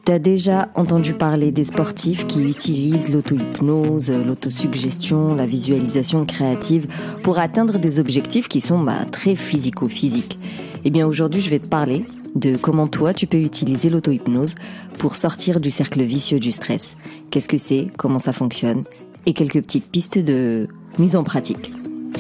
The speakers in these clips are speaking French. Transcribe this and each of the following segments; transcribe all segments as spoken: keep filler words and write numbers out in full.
T'as déjà entendu parler des sportifs qui utilisent l'auto-hypnose, l'autosuggestion, la visualisation créative pour atteindre des objectifs qui sont bah, très physico-physiques. Eh bien aujourd'hui, je vais te parler de comment toi, tu peux utiliser l'auto-hypnose pour sortir du cercle vicieux du stress. Qu'est-ce que c'est, comment ça fonctionne et quelques petites pistes de mise en pratique.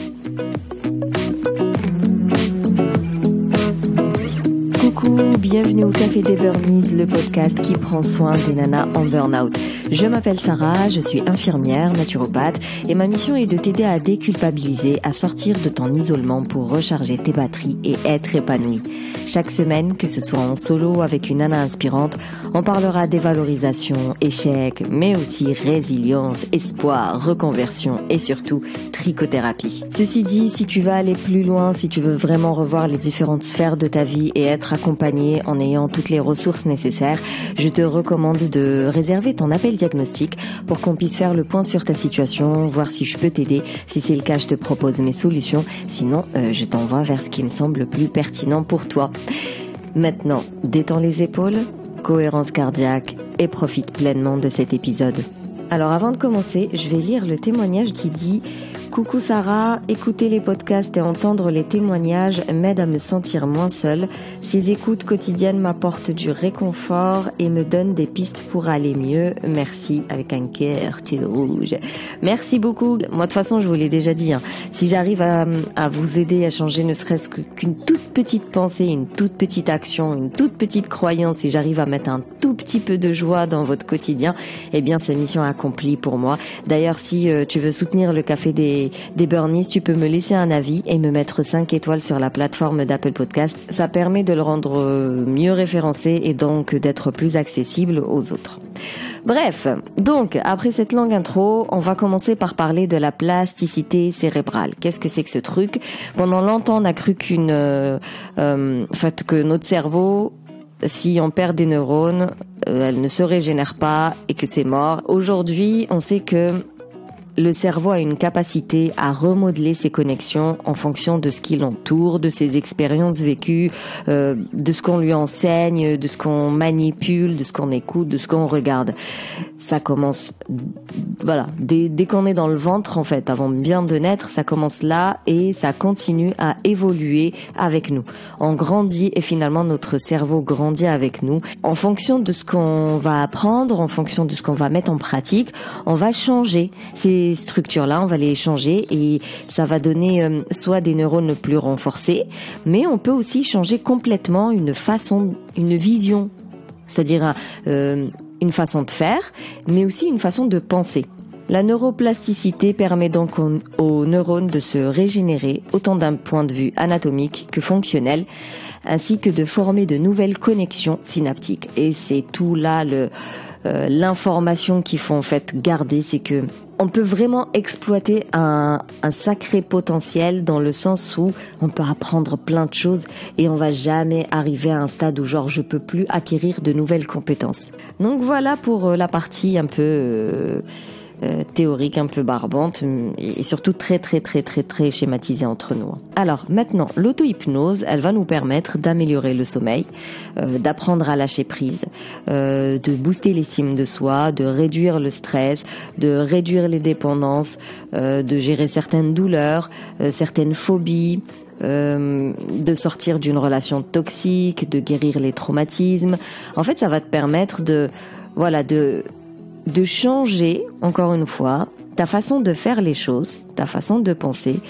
Coucou, bienvenue au Café des Burnies, le podcast qui prend soin des nanas en burn-out. Je m'appelle Sarah, je suis infirmière, naturopathe et ma mission est de t'aider à déculpabiliser, à sortir de ton isolement pour recharger tes batteries et être épanouie. Chaque semaine, que ce soit en solo avec une nana inspirante, on parlera dévalorisation, échec, mais aussi résilience, espoir, reconversion et surtout trichothérapie. Ceci dit, si tu vas aller plus loin, si tu veux vraiment revoir les différentes sphères de ta vie et être accompagné en ayant toutes les ressources nécessaires, je te recommande de réserver ton appel diagnostic pour qu'on puisse faire le point sur ta situation, voir si je peux t'aider. Si c'est le cas, je te propose mes solutions. Sinon, euh, je t'envoie vers ce qui me semble le plus pertinent pour toi. Maintenant, détends les épaules, cohérence cardiaque et profite pleinement de cet épisode. Alors avant de commencer, je vais lire le témoignage qui dit « Coucou Sarah, écouter les podcasts et entendre les témoignages m'aide à me sentir moins seule. Ces écoutes quotidiennes m'apportent du réconfort et me donnent des pistes pour aller mieux. Merci » avec un cœur tout rouge. Merci beaucoup. Moi de toute façon, je vous l'ai déjà dit, hein, si j'arrive à, à vous aider à changer ne serait-ce qu'une toute petite pensée, une toute petite action, une toute petite croyance, si j'arrive à mettre un tout petit peu de joie dans votre quotidien, eh bien c'est mission accomplie pour moi. D'ailleurs, si euh, tu veux soutenir le Café des des Burnies, tu peux me laisser un avis et me mettre cinq étoiles sur la plateforme d'Apple Podcast. Ça permet de le rendre mieux référencé et donc d'être plus accessible aux autres. Bref, donc après cette longue intro, on va commencer par parler de la plasticité cérébrale. Qu'est-ce que c'est que ce truc ? Pendant longtemps, on a cru qu'une, euh, euh, en fait, que notre cerveau, si on perd des neurones, euh, elle ne se régénère pas et que c'est mort. Aujourd'hui, on sait que le cerveau a une capacité à remodeler ses connexions en fonction de ce qui l'entoure, de ses expériences vécues, euh, de ce qu'on lui enseigne, de ce qu'on manipule, de ce qu'on écoute, de ce qu'on regarde. Ça commence, voilà, dès, dès qu'on est dans le ventre, en fait, avant bien de naître, ça commence là et ça continue à évoluer avec nous. On grandit et finalement notre cerveau grandit avec nous. En fonction de ce qu'on va apprendre, en fonction de ce qu'on va mettre en pratique, on va changer ces structures-là, on va les changer et ça va donner euh, soit des neurones plus renforcés, mais on peut aussi changer complètement une façon, une vision, c'est-à-dire euh, une façon de faire, mais aussi une façon de penser. La neuroplasticité permet donc aux, aux neurones de se régénérer autant d'un point de vue anatomique que fonctionnel, ainsi que de former de nouvelles connexions synaptiques. Et c'est tout là le euh, l'information qu'il faut en fait garder, c'est que on peut vraiment exploiter un, un sacré potentiel dans le sens où on peut apprendre plein de choses et on va jamais arriver à un stade où genre je peux plus acquérir de nouvelles compétences. Donc voilà pour la partie un peu euh, euh, théorique, un peu barbante et surtout très très très très très schématisée entre nous. Alors maintenant, l'auto-hypnose, elle va nous permettre d'améliorer le sommeil, euh, d'apprendre à lâcher prise, euh, de booster l'estime de soi, de réduire le stress, de réduire les dépendances, euh, de gérer certaines douleurs, euh, certaines phobies, Euh, de sortir d'une relation toxique, de guérir les traumatismes. En fait, ça va te permettre de, voilà, de, de changer, encore une fois, ta façon de faire les choses, ta façon de penser.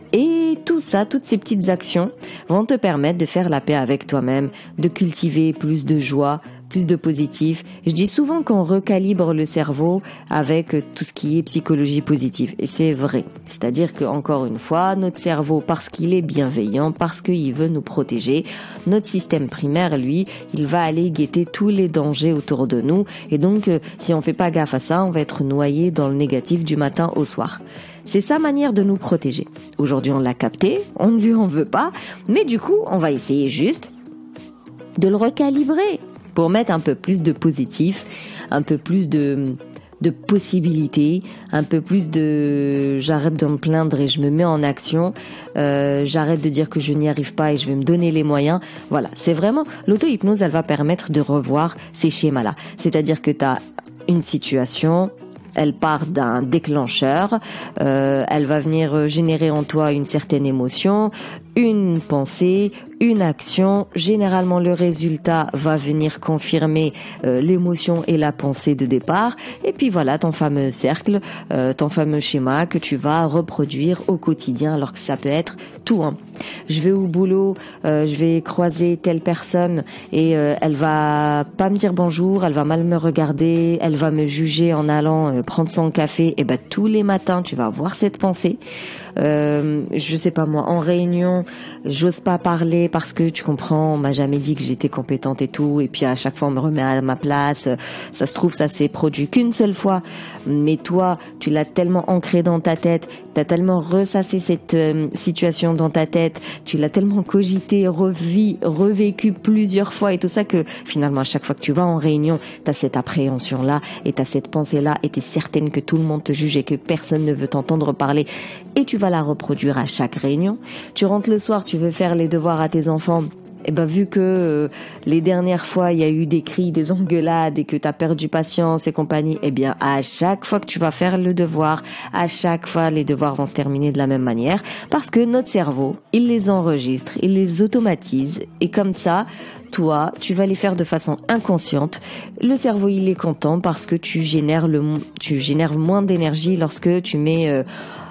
Et tout ça, toutes ces petites actions vont te permettre de faire la paix avec toi-même, de cultiver plus de joie, plus de positif. Je dis souvent qu'on recalibre le cerveau avec tout ce qui est psychologie positive. Et c'est vrai. C'est-à-dire que, encore une fois, notre cerveau, parce qu'il est bienveillant, parce qu'il veut nous protéger, notre système primaire, lui, il va aller guetter tous les dangers autour de nous. Et donc, si on fait pas gaffe à ça, on va être noyé dans le négatif du matin au soir. C'est sa manière de nous protéger. Aujourd'hui, on l'a capté, on ne lui en veut pas, mais du coup, on va essayer juste de le recalibrer pour mettre un peu plus de positif, un peu plus de de possibilités, un peu plus de j'arrête de me plaindre et je me mets en action, euh, j'arrête de dire que je n'y arrive pas et je vais me donner les moyens. Voilà, c'est vraiment l'auto-hypnose, elle va permettre de revoir ces schémas-là. C'est-à-dire que tu as une situation, elle part d'un déclencheur, euh, elle va venir générer en toi une certaine émotion, une pensée, une action. Généralement, le résultat va venir confirmer euh, l'émotion et la pensée de départ. Et puis voilà, ton fameux cercle, euh, ton fameux schéma que tu vas reproduire au quotidien, alors que ça peut être tout. Hein. Je vais au boulot, euh, je vais croiser telle personne et euh, elle va pas me dire bonjour, elle va mal me regarder, elle va me juger en allant euh, prendre son café. Et ben tous les matins, tu vas avoir cette pensée. Euh, je sais pas moi, en réunion, j'ose pas parler parce que tu comprends, on m'a jamais dit que j'étais compétente et tout, et puis à chaque fois on me remet à ma place. Ça se trouve, ça s'est produit qu'une seule fois, mais toi, tu l'as tellement ancré dans ta tête, t'as tellement ressassé cette euh, situation dans ta tête, tu l'as tellement cogité, revu, revécu plusieurs fois et tout ça que finalement à chaque fois que tu vas en réunion, t'as cette appréhension là et t'as cette pensée là et t'es certaine que tout le monde te juge et que personne ne veut t'entendre parler, et tu vas la reproduire à chaque réunion. Tu rentres le soir, tu veux faire les devoirs à tes enfants. Et ben vu que euh, les dernières fois il y a eu des cris, des engueulades et que tu as perdu patience et compagnie, eh bien à chaque fois que tu vas faire le devoir, à chaque fois les devoirs vont se terminer de la même manière, parce que notre cerveau, il les enregistre, il les automatise, et comme ça, toi, tu vas les faire de façon inconsciente. Le cerveau, il est content parce que tu génères le, tu génères moins d'énergie lorsque tu mets euh,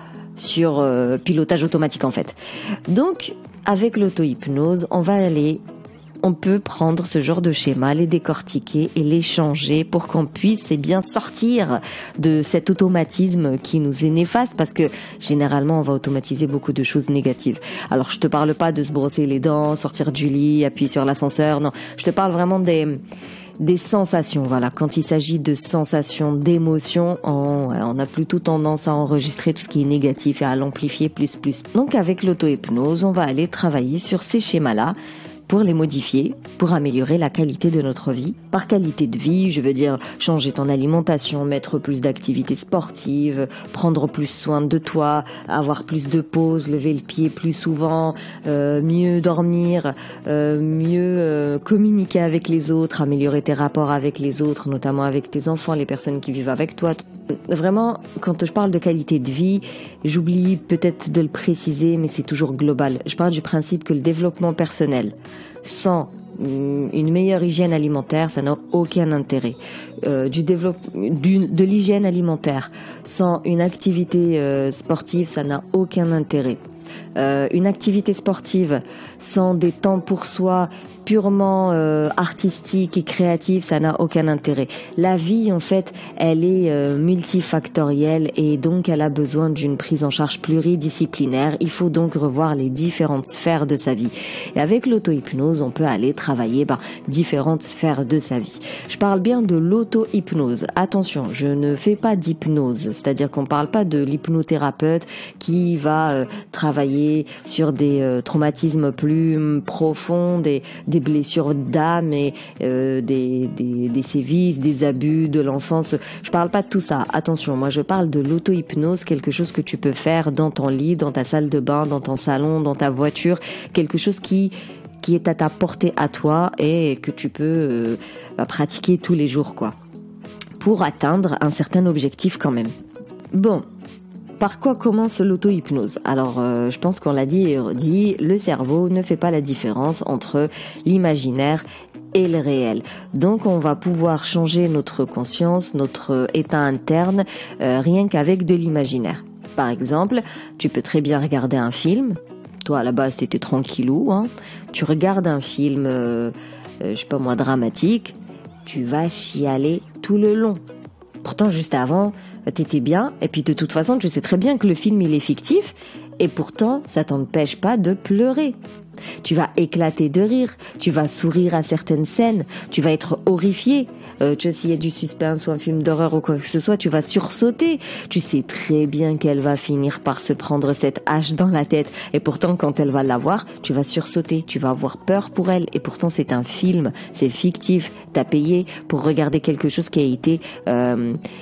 sur euh, pilotage automatique en fait. Donc, avec l'auto-hypnose, on va aller, on peut prendre ce genre de schéma, les décortiquer et les changer pour qu'on puisse eh bien sortir de cet automatisme qui nous est néfaste, parce que généralement on va automatiser beaucoup de choses négatives. Alors je te parle pas de se brosser les dents, sortir du lit, appuyer sur l'ascenseur, non, je te parle vraiment des des sensations. Voilà, quand il s'agit de sensations, d'émotions, on, on a plutôt tendance à enregistrer tout ce qui est négatif et à l'amplifier plus plus. Donc avec l'auto-hypnose, on va aller travailler sur ces schémas-là pour les modifier, pour améliorer la qualité de notre vie. Par qualité de vie, je veux dire changer ton alimentation, mettre plus d'activités sportives, prendre plus soin de toi, avoir plus de pauses, lever le pied plus souvent, euh, mieux dormir, euh, mieux euh, communiquer avec les autres, améliorer tes rapports avec les autres, notamment avec tes enfants, les personnes qui vivent avec toi. Vraiment, quand je parle de qualité de vie, j'oublie peut-être de le préciser, mais c'est toujours global. Je parle du principe que le développement personnel, sans une meilleure hygiène alimentaire, ça n'a aucun intérêt. Euh, du développement, du, de l'hygiène alimentaire, sans une activité euh, sportive, ça n'a aucun intérêt. Euh, une activité sportive sans des temps pour soi purement euh, artistique et créative, ça n'a aucun intérêt. La vie, en fait, elle est euh, multifactorielle et donc elle a besoin d'une prise en charge pluridisciplinaire. Il faut donc revoir les différentes sphères de sa vie. Et avec l'auto-hypnose, on peut aller travailler ben, différentes sphères de sa vie. Je parle bien de l'auto-hypnose. Attention, je ne fais pas d'hypnose, c'est-à-dire qu'on parle pas de l'hypnothérapeute qui va euh, travailler sur des euh, traumatismes plus profonds, des, des blessures d'âme et euh, des, des, des sévices, des abus de l'enfance. Je parle pas de tout ça. Attention, moi je parle de l'auto-hypnose, quelque chose que tu peux faire dans ton lit, dans ta salle de bain, dans ton salon, dans ta voiture, quelque chose qui qui est à ta portée à toi et que tu peux euh, bah, pratiquer tous les jours, quoi, pour atteindre un certain objectif quand même. Bon. Par quoi commence l'auto-hypnose ? Alors, euh, je pense qu'on l'a dit et redit, le cerveau ne fait pas la différence entre l'imaginaire et le réel. Donc, on va pouvoir changer notre conscience, notre état interne, euh, rien qu'avec de l'imaginaire. Par exemple, tu peux très bien regarder un film. Toi, à la base, t'étais tranquillou, hein. Tu regardes un film, euh, euh, je sais pas moi, dramatique. Tu vas chialer tout le long. Pourtant, juste avant, t'étais bien, et puis de toute façon, tu sais très bien que le film, il est fictif, et pourtant, ça t'empêche pas de pleurer. Tu vas éclater de rire, tu vas sourire à certaines scènes, tu vas être horrifié. Euh, tu vois, s'il y a du suspense ou un film d'horreur ou quoi que ce soit, tu vas sursauter. Tu sais très bien qu'elle va finir par se prendre cette hache dans la tête, et pourtant, quand elle va l'avoir, tu vas sursauter, tu vas avoir peur pour elle, et pourtant, c'est un film, c'est fictif. T'as payé pour regarder quelque chose qui a été... Euh,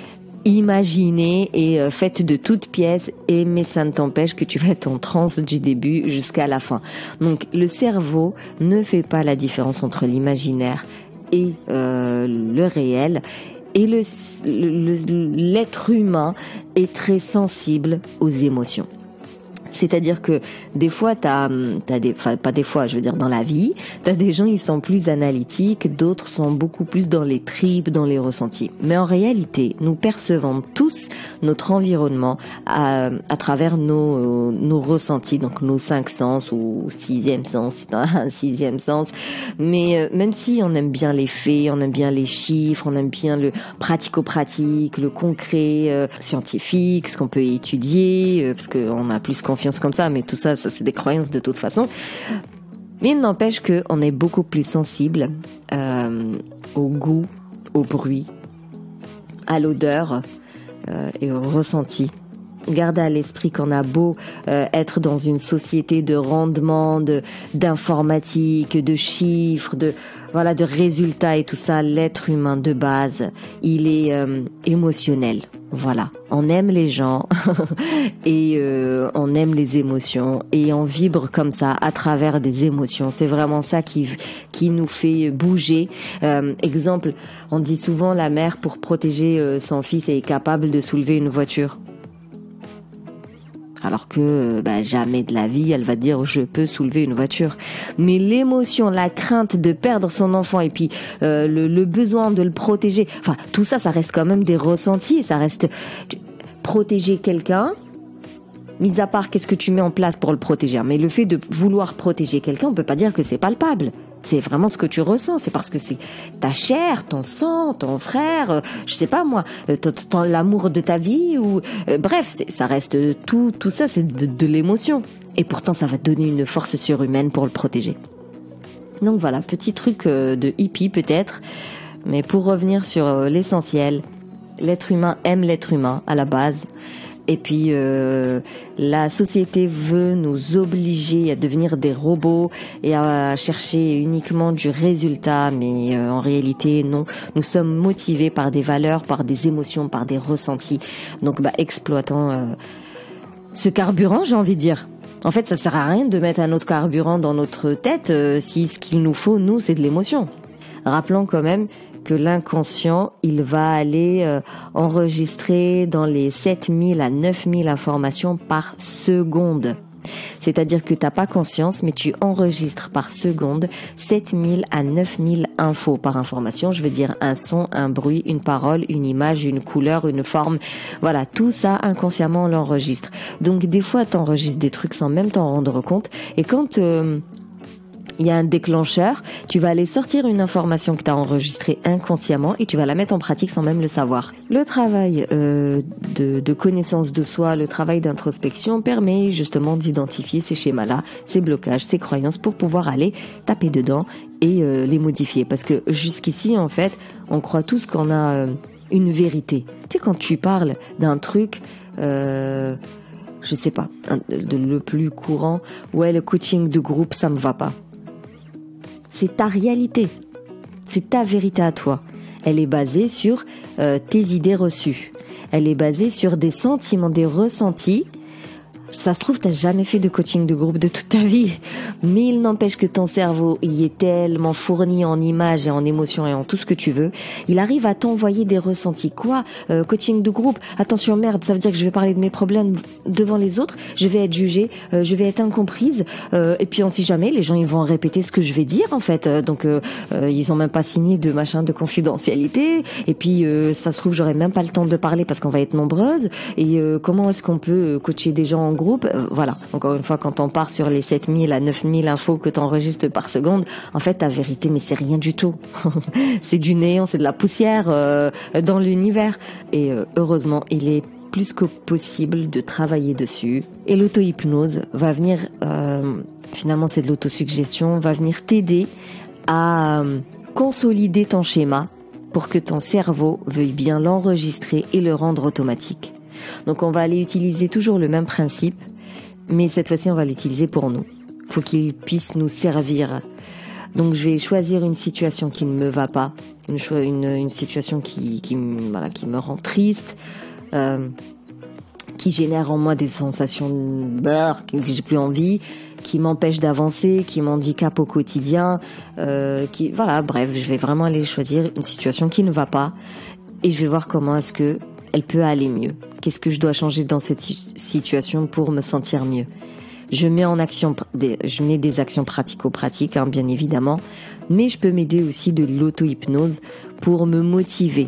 imaginée et euh, faite de toutes pièces, et mais ça ne t'empêche que tu vas être en transe du début jusqu'à la fin. Donc le cerveau ne fait pas la différence entre l'imaginaire et euh, le réel. Et le, le, l'être humain est très sensible aux émotions. C'est-à-dire que des fois, t'as, t'as des, enfin pas des fois, je veux dire dans la vie, t'as des gens ils sont plus analytiques, d'autres sont beaucoup plus dans les tripes, dans les ressentis. Mais en réalité, nous percevons tous notre environnement à, à travers nos, nos ressentis, donc nos cinq sens ou sixième sens, un sixième sens. Mais même si on aime bien les faits, on aime bien les chiffres, on aime bien le pratico-pratique, le concret, euh, scientifique, ce qu'on peut étudier, euh, parce qu'on a plus confiance comme ça, mais tout ça, ça c'est des croyances de toute façon. Mais il n'empêche qu'on est beaucoup plus sensible euh, au goût, au bruit, à l'odeur euh, et au ressenti. Gardez à l'esprit qu'on a beau euh, être dans une société de rendement, de d'informatique, de chiffres, de voilà, de résultats et tout ça, l'être humain de base, il est euh, émotionnel. Voilà, on aime les gens et euh, on aime les émotions et on vibre comme ça à travers des émotions. C'est vraiment ça qui qui nous fait bouger. Euh, exemple, on dit souvent la mère pour protéger euh, son fils est capable de soulever une voiture. Alors que bah, jamais de la vie, elle va dire je peux soulever une voiture. Mais l'émotion, la crainte de perdre son enfant et puis euh, le, le besoin de le protéger, enfin tout ça, ça reste quand même des ressentis. Ça reste protéger quelqu'un. Mis à part qu'est-ce que tu mets en place pour le protéger. Mais le fait de vouloir protéger quelqu'un, on peut pas dire que c'est palpable. C'est vraiment ce que tu ressens. C'est parce que c'est ta chair, ton sang, ton frère, euh, je sais pas moi, euh, ton, ton, l'amour de ta vie ou euh, bref, c'est, ça reste tout, tout ça, c'est de, de l'émotion. Et pourtant, ça va te donner une force surhumaine pour le protéger. Donc voilà, petit truc euh, de hippie peut-être. Mais pour revenir sur euh, l'essentiel, l'être humain aime l'être humain à la base. Et puis euh, la société veut nous obliger à devenir des robots et à chercher uniquement du résultat, mais euh, en réalité non. Nous sommes motivés par des valeurs, par des émotions, par des ressentis. Donc bah exploitons euh, ce carburant, j'ai envie de dire. En fait, ça sert à rien de mettre un autre carburant dans notre tête euh, si ce qu'il nous faut, nous, c'est de l'émotion. Rappelons quand même que l'inconscient, il va aller euh, enregistrer dans les sept mille à neuf mille informations par seconde. C'est-à-dire que t'as pas conscience, mais tu enregistres par seconde sept mille à neuf mille infos par information. Je veux dire un son, un bruit, une parole, une image, une couleur, une forme. Voilà, tout ça inconsciemment on l'enregistre. Donc des fois t'enregistres des trucs sans même t'en rendre compte. Et quand euh, il y a un déclencheur, tu vas aller sortir une information que tu as enregistrée inconsciemment et tu vas la mettre en pratique sans même le savoir. Le travail euh, de, de connaissance de soi, le travail d'introspection permet justement d'identifier ces schémas-là, ces blocages, ces croyances pour pouvoir aller taper dedans et euh, les modifier. Parce que jusqu'ici, en fait, on croit tous qu'on a euh, une vérité. Tu sais, quand tu parles d'un truc... Euh, je sais pas, un, de, le plus courant, ouais, le coaching de groupe, ça me va pas. C'est ta réalité, c'est ta vérité à toi. Elle est basée sur euh, tes idées reçues. Elle est basée sur des sentiments, des ressentis. Ça se trouve, t'as jamais fait de coaching de groupe de toute ta vie, mais il n'empêche que ton cerveau y est tellement fourni en images et en émotions et en tout ce que tu veux, il arrive à t'envoyer des ressentis. Quoi, euh, coaching de groupe? Attention, merde, ça veut dire que je vais parler de mes problèmes devant les autres, je vais être jugée, euh, je vais être incomprise, euh, et puis on sait jamais, les gens ils vont répéter ce que je vais dire en fait, euh, donc euh, euh, ils ont même pas signé de machin de confidentialité, et puis euh, ça se trouve j'aurai même pas le temps de parler parce qu'on va être nombreuses, et euh, comment est-ce qu'on peut coacher des gens en groupe? Euh, voilà, encore une fois, quand on part sur les sept mille à neuf mille infos que tu enregistres par seconde, en fait, ta vérité, mais c'est rien du tout. C'est du néant, c'est de la poussière euh, dans l'univers. Et euh, heureusement, il est plus que possible de travailler dessus. Et l'auto-hypnose va venir, euh, finalement, c'est de l'autosuggestion, va venir t'aider à euh, consolider ton schéma pour que ton cerveau veuille bien l'enregistrer et le rendre automatique. Donc on va aller utiliser toujours le même principe, mais cette fois-ci on va l'utiliser pour nous. Il faut qu'il puisse nous servir Donc je vais choisir une situation qui ne me va pas, une, cho- une, une situation qui, qui, m- voilà, qui me rend triste, euh, qui génère en moi des sensations de beurre, que j'ai plus envie, qui m'empêche d'avancer, qui m'handicape au quotidien, euh, qui voilà, bref, je vais vraiment aller choisir une situation qui ne va pas et je vais voir comment est-ce que elle peut aller mieux. Qu'est-ce que je dois changer dans cette situation pour me sentir mieux? Je mets en action des, je mets des actions pratico-pratiques, hein, bien évidemment, mais je peux m'aider aussi de l'auto-hypnose pour me motiver,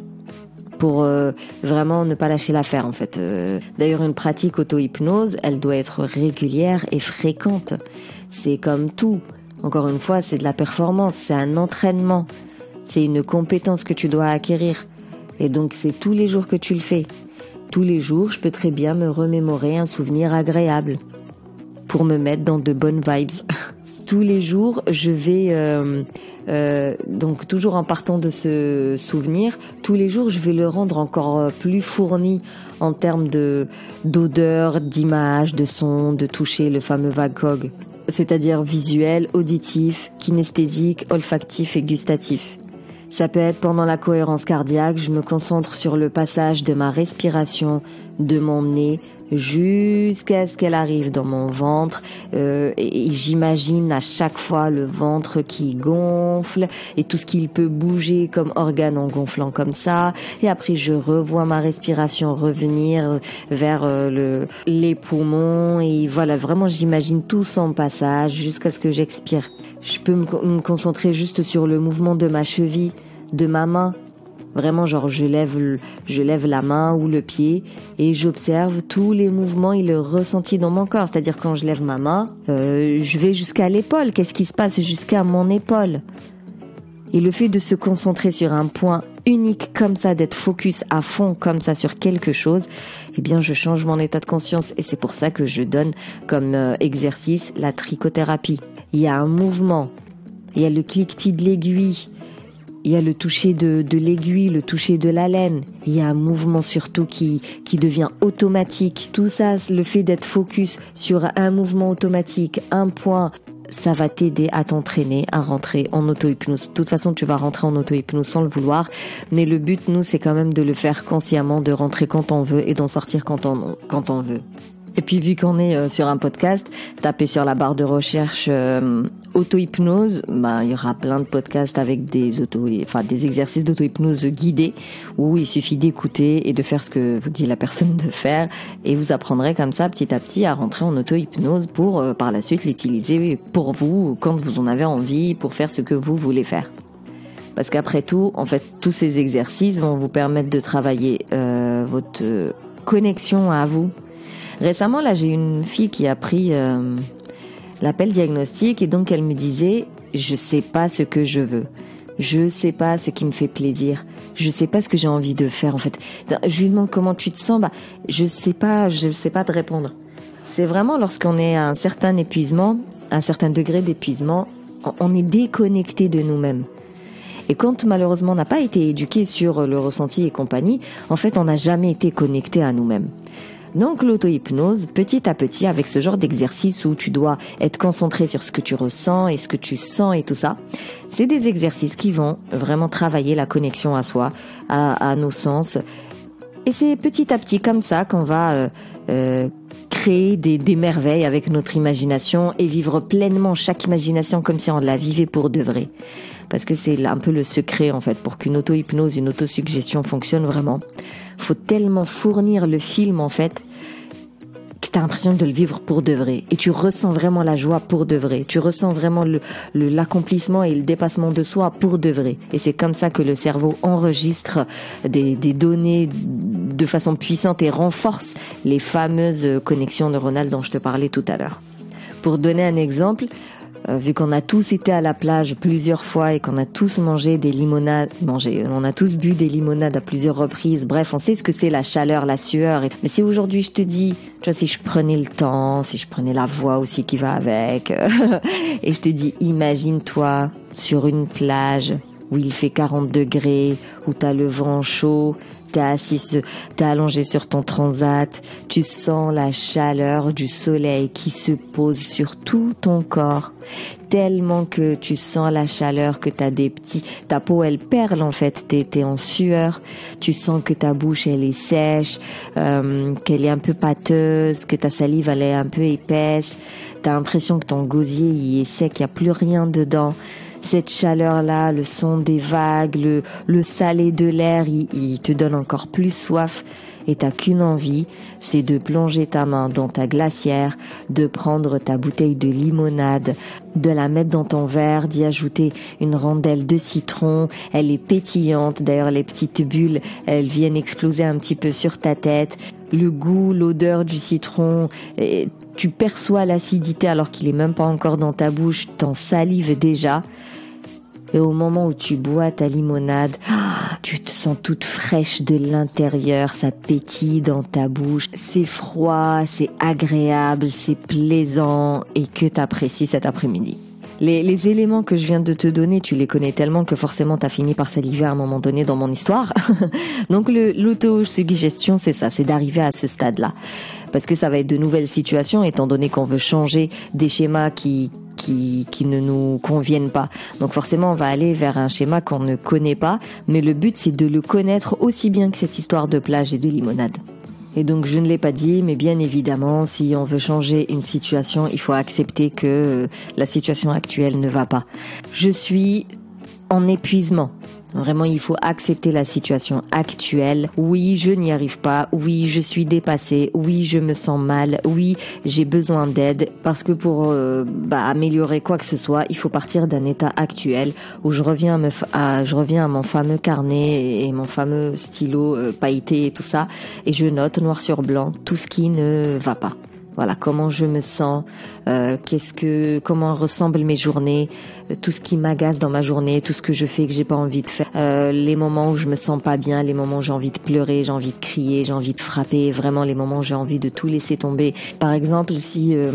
pour euh, vraiment ne pas lâcher l'affaire en fait. Euh, d'ailleurs, une pratique auto-hypnose, elle doit être régulière et fréquente. C'est comme tout. Encore une fois, c'est de la performance, c'est un entraînement, c'est une compétence que tu dois acquérir. Et donc, c'est tous les jours que tu le fais. Tous les jours, je peux très bien me remémorer un souvenir agréable pour me mettre dans de bonnes vibes. Tous les jours, je vais, euh, euh, donc toujours en partant de ce souvenir, tous les jours, je vais le rendre encore plus fourni en termes de d'odeur, d'image, de son, de toucher, le fameux V A G O G, c'est-à-dire visuel, auditif, kinesthésique, olfactif et gustatif. Ça peut être pendant la cohérence cardiaque, je me concentre sur le passage de ma respiration, de mon nez, jusqu'à ce qu'elle arrive dans mon ventre, euh, et, et j'imagine à chaque fois le ventre qui gonfle et tout ce qu'il peut bouger comme organe en gonflant comme ça, et après je revois ma respiration revenir vers euh, le, les poumons, et voilà, vraiment j'imagine tout son passage jusqu'à ce que j'expire. Je peux me, me concentrer juste sur le mouvement de ma cheville, de ma main. Vraiment, genre, je lève, je lève la main ou le pied et j'observe tous les mouvements et le ressenti dans mon corps. C'est-à-dire, quand je lève ma main, euh, je vais jusqu'à l'épaule. Qu'est-ce qui se passe jusqu'à mon épaule? Et le fait de se concentrer sur un point unique comme ça, d'être focus à fond comme ça sur quelque chose, eh bien, je change mon état de conscience. Et c'est pour ça que je donne comme euh, exercice la trichothérapie. Il y a un mouvement, il y a le cliquetis de l'aiguille, il y a le toucher de, de l'aiguille, le toucher de la laine. Il y a un mouvement surtout qui, qui devient automatique. Tout ça, le fait d'être focus sur un mouvement automatique, un point, ça va t'aider à t'entraîner, à rentrer en auto-hypnose. De toute façon, tu vas rentrer en auto-hypnose sans le vouloir. Mais le but, nous, c'est quand même de le faire consciemment, de rentrer quand on veut et d'en sortir quand on, quand on veut. Et puis vu qu'on est euh, sur un podcast, tapez sur la barre de recherche euh, auto-hypnose, bah il y aura plein de podcasts avec des auto, enfin des exercices d'auto-hypnose guidés où il suffit d'écouter et de faire ce que vous dit la personne de faire, et vous apprendrez comme ça petit à petit à rentrer en auto-hypnose pour euh, par la suite l'utiliser pour vous quand vous en avez envie, pour faire ce que vous voulez faire. Parce qu'après tout, en fait, tous ces exercices vont vous permettre de travailler euh, votre euh, connexion à vous. Récemment, là, j'ai une fille qui a pris euh, l'appel diagnostic, et donc elle me disait « Je sais pas ce que je veux. Je sais pas ce qui me fait plaisir. Je sais pas ce que j'ai envie de faire, en fait. » Je lui demande « Comment tu te sens ?» Bah, je sais pas, je sais pas te répondre. C'est vraiment lorsqu'on est à un certain épuisement, un certain degré d'épuisement, on est déconnecté de nous-mêmes. Et quand malheureusement on n'a pas été éduqué sur le ressenti et compagnie, en fait, on n'a jamais été connecté à nous-mêmes. Donc l'auto-hypnose, petit à petit, avec ce genre d'exercice où tu dois être concentré sur ce que tu ressens et ce que tu sens et tout ça, c'est des exercices qui vont vraiment travailler la connexion à soi, à, à nos sens. Et c'est petit à petit comme ça qu'on va euh, euh, créer des, des merveilles avec notre imagination et vivre pleinement chaque imagination comme si on la vivait pour de vrai. Parce que c'est un peu le secret en fait pour qu'une auto-hypnose, une autosuggestion fonctionne vraiment. Faut tellement fournir le film en fait que t'as l'impression de le vivre pour de vrai, et tu ressens vraiment la joie pour de vrai. Tu ressens vraiment le, le l'accomplissement et le dépassement de soi pour de vrai. Et c'est comme ça que le cerveau enregistre des, des données de façon puissante et renforce les fameuses connexions neuronales dont je te parlais tout à l'heure. Pour donner un exemple, Euh, vu qu'on a tous été à la plage plusieurs fois et qu'on a tous mangé des limonades, mangé, on a tous bu des limonades à plusieurs reprises, bref, on sait ce que c'est la chaleur, la sueur. Et... Mais si aujourd'hui je te dis, tu vois, si je prenais le temps, si je prenais la voix aussi qui va avec, et je te dis, imagine-toi sur une plage, où il fait quarante degrés, où t'as le vent chaud, t'es assis, t'es allongé sur ton transat, tu sens la chaleur du soleil qui se pose sur tout ton corps, tellement que tu sens la chaleur que t'as des petits, ta peau elle perle en fait, t'es, t'es en sueur, tu sens que ta bouche elle est sèche, euh, qu'elle est un peu pâteuse, que ta salive elle est un peu épaisse, t'as l'impression que ton gosier il est sec, il y a plus rien dedans. Cette chaleur-là, le son des vagues, le, le salé de l'air, il, il te donne encore plus soif. Et t'as qu'une envie, c'est de plonger ta main dans ta glacière, de prendre ta bouteille de limonade, de la mettre dans ton verre, d'y ajouter une rondelle de citron. Elle est pétillante, d'ailleurs les petites bulles, elles viennent exploser un petit peu sur ta tête. Le goût, l'odeur du citron, et tu perçois l'acidité alors qu'il est même pas encore dans ta bouche, t'en salives déjà. Et au moment où tu bois ta limonade, tu te sens toute fraîche de l'intérieur, ça pétille dans ta bouche. C'est froid, c'est agréable, c'est plaisant et que t'apprécies cet après-midi. Les, les éléments que je viens de te donner, tu les connais tellement que forcément t'as fini par saliver à un moment donné dans mon histoire. Donc le, l'autosuggestion, c'est ça, c'est d'arriver à ce stade-là. Parce que ça va être de nouvelles situations, étant donné qu'on veut changer des schémas qui, qui, qui ne nous conviennent pas. Donc forcément, on va aller vers un schéma qu'on ne connaît pas, mais le but, c'est de le connaître aussi bien que cette histoire de plage et de limonade. Et donc, je ne l'ai pas dit, mais bien évidemment, si on veut changer une situation, il faut accepter que la situation actuelle ne va pas. Je suis en épuisement. Vraiment, il faut accepter la situation actuelle. Oui, je n'y arrive pas. Oui, je suis dépassée. Oui, je me sens mal. Oui, j'ai besoin d'aide. Parce que pour euh, bah, améliorer quoi que ce soit, il faut partir d'un état actuel où je reviens à, me, à, je reviens à mon fameux carnet et mon fameux stylo euh, pailleté et tout ça. Et je note noir sur blanc tout ce qui ne va pas. Voilà, comment je me sens, euh, qu'est-ce que, comment ressemblent mes journées, euh, tout ce qui m'agace dans ma journée, tout ce que je fais que j'ai pas envie de faire, euh, les moments où je me sens pas bien, les moments où j'ai envie de pleurer, j'ai envie de crier, j'ai envie de frapper, vraiment les moments où j'ai envie de tout laisser tomber. Par exemple, si euh,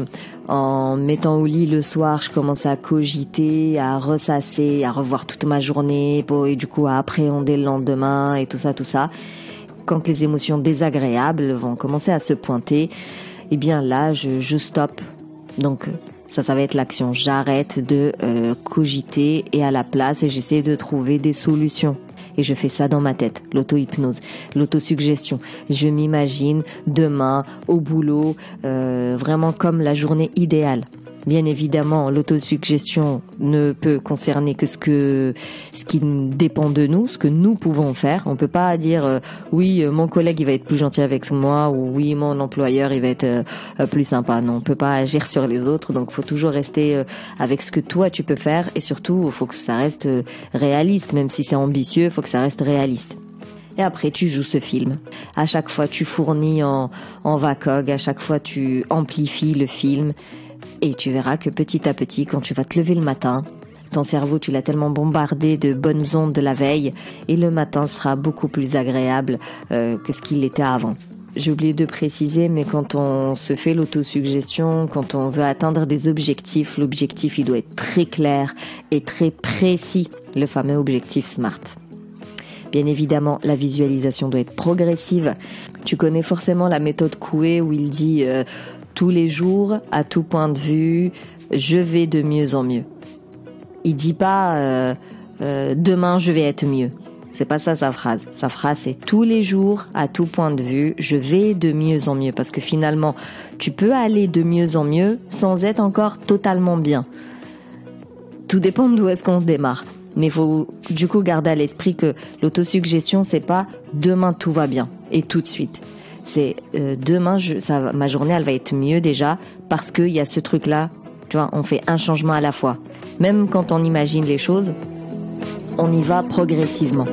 en mettant au lit le soir, je commence à cogiter, à ressasser, à revoir toute ma journée, pour, et du coup à appréhender le lendemain et tout ça, tout ça, quand les émotions désagréables vont commencer à se pointer, eh bien là, je, je stoppe. Donc ça, ça va être l'action. J'arrête de euh, cogiter et à la place, j'essaie de trouver des solutions. Et je fais ça dans ma tête, l'auto-hypnose, l'autosuggestion. Je m'imagine demain au boulot, euh, vraiment comme la journée idéale. Bien évidemment, l'autosuggestion ne peut concerner que ce que ce qui dépend de nous, ce que nous pouvons faire. On peut pas dire euh, oui, mon collègue il va être plus gentil avec moi ou oui, mon employeur il va être euh, plus sympa. Non, on peut pas agir sur les autres. Donc, faut toujours rester euh, avec ce que toi tu peux faire et surtout, il faut que ça reste euh, réaliste. Même si c'est ambitieux, il faut que ça reste réaliste. Et après, tu joues ce film. À chaque fois, tu fournis en en V A C O G. À chaque fois, tu amplifies le film. Et tu verras que petit à petit, quand tu vas te lever le matin, ton cerveau, tu l'as tellement bombardé de bonnes ondes de la veille, et le matin sera beaucoup plus agréable euh, que ce qu'il était avant. J'ai oublié de préciser, mais quand on se fait l'autosuggestion, quand on veut atteindre des objectifs, l'objectif, il doit être très clair et très précis, le fameux objectif SMART. Bien évidemment, la visualisation doit être progressive. Tu connais forcément la méthode Coué où il dit euh, tous les jours, à tout point de vue, je vais de mieux en mieux. Il dit pas euh, euh, demain je vais être mieux. C'est pas ça sa phrase. Sa phrase c'est tous les jours, à tout point de vue, je vais de mieux en mieux. Parce que finalement, tu peux aller de mieux en mieux sans être encore totalement bien. Tout dépend d'où est-ce qu'on démarre. Mais il faut du coup garder à l'esprit que l'autosuggestion, c'est pas demain tout va bien et tout de suite. C'est euh, demain, je, ça, ma journée, elle va être mieux déjà parce qu'il y a ce truc-là. Tu vois, on fait un changement à la fois. Même quand on imagine les choses, on y va progressivement.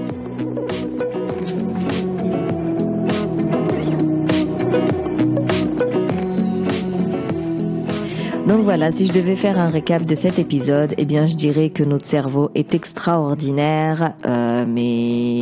Donc voilà, si je devais faire un récap de cet épisode, eh bien je dirais que notre cerveau est extraordinaire, euh, mais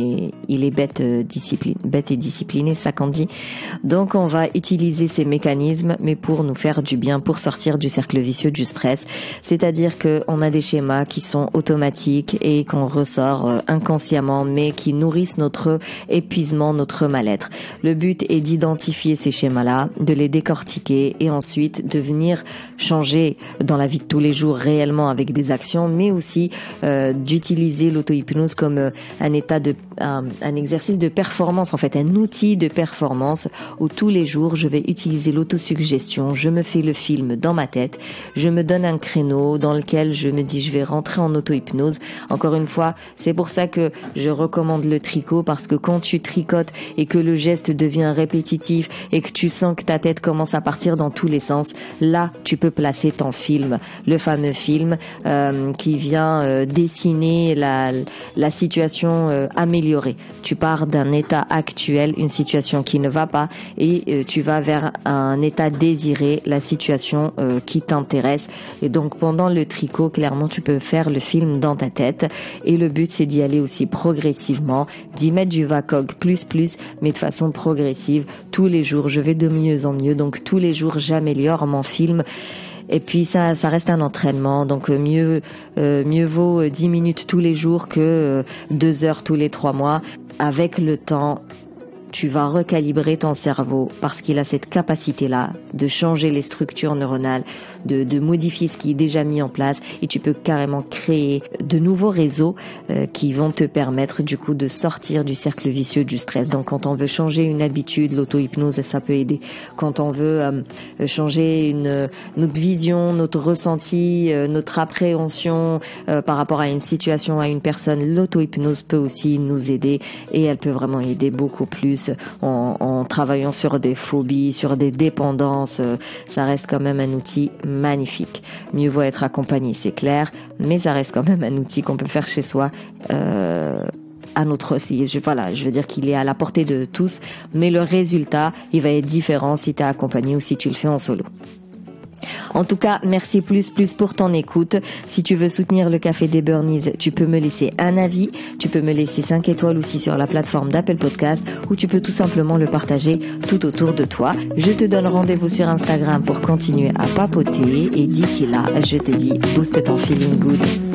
il est bête, euh, discipline, bête et discipliné, ça qu'on dit. Donc on va utiliser ces mécanismes, mais pour nous faire du bien, pour sortir du cercle vicieux du stress. C'est-à-dire que on a des schémas qui sont automatiques et qu'on ressort euh, inconsciemment, mais qui nourrissent notre épuisement, notre mal-être. Le but est d'identifier ces schémas-là, de les décortiquer et ensuite de venir changer dans la vie de tous les jours réellement avec des actions, mais aussi euh, d'utiliser l'auto-hypnose comme euh, un état de un, un exercice de performance, en fait un outil de performance où tous les jours je vais utiliser l'autosuggestion, je me fais le film dans ma tête, je me donne un créneau dans lequel je me dis je vais rentrer en auto-hypnose. Encore une fois, c'est pour ça que je recommande le tricot, parce que quand tu tricotes et que le geste devient répétitif et que tu sens que ta tête commence à partir dans tous les sens, là tu peux placer ton film, le fameux film euh, qui vient euh, dessiner la, la situation euh, améliorée. Tu pars d'un état actuel, une situation qui ne va pas, et euh, tu vas vers un état désiré, la situation euh, qui t'intéresse. Et donc pendant le tricot, clairement tu peux faire le film dans ta tête, et le but c'est d'y aller aussi progressivement, d'y mettre du V A C O G plus plus, mais de façon progressive. Tous les jours je vais de mieux en mieux, donc tous les jours j'améliore mon film. Et puis ça, ça reste un entraînement, donc mieux, euh, mieux vaut dix minutes tous les jours que euh, deux heures tous les trois mois. Avec le temps, tu vas recalibrer ton cerveau parce qu'il a cette capacité-là de changer les structures neuronales, de, de modifier ce qui est déjà mis en place, et tu peux carrément créer de nouveaux réseaux euh, qui vont te permettre du coup de sortir du cercle vicieux du stress. Donc quand on veut changer une habitude, l'auto-hypnose ça peut aider. Quand on veut euh, changer une notre vision, notre ressenti, euh, notre appréhension euh, par rapport à une situation, à une personne, l'auto-hypnose peut aussi nous aider, et elle peut vraiment aider beaucoup plus en, en travaillant sur des phobies, sur des dépendances. Ça reste quand même un outil magnifique. Mieux vaut être accompagné, c'est clair, mais ça reste quand même un outil qu'on peut faire chez soi. Euh, à notre, si, je, voilà, je veux dire qu'il est à la portée de tous, mais le résultat, il va être différent si tu es accompagné ou si tu le fais en solo. En tout cas, merci plus plus pour ton écoute. Si tu veux soutenir le Café des Burnies, tu peux me laisser un avis, tu peux me laisser cinq étoiles aussi sur la plateforme d'Apple Podcast, ou tu peux tout simplement le partager tout autour de toi. Je te donne rendez-vous sur Instagram pour continuer à papoter, et d'ici là, je te dis booste ton feeling good.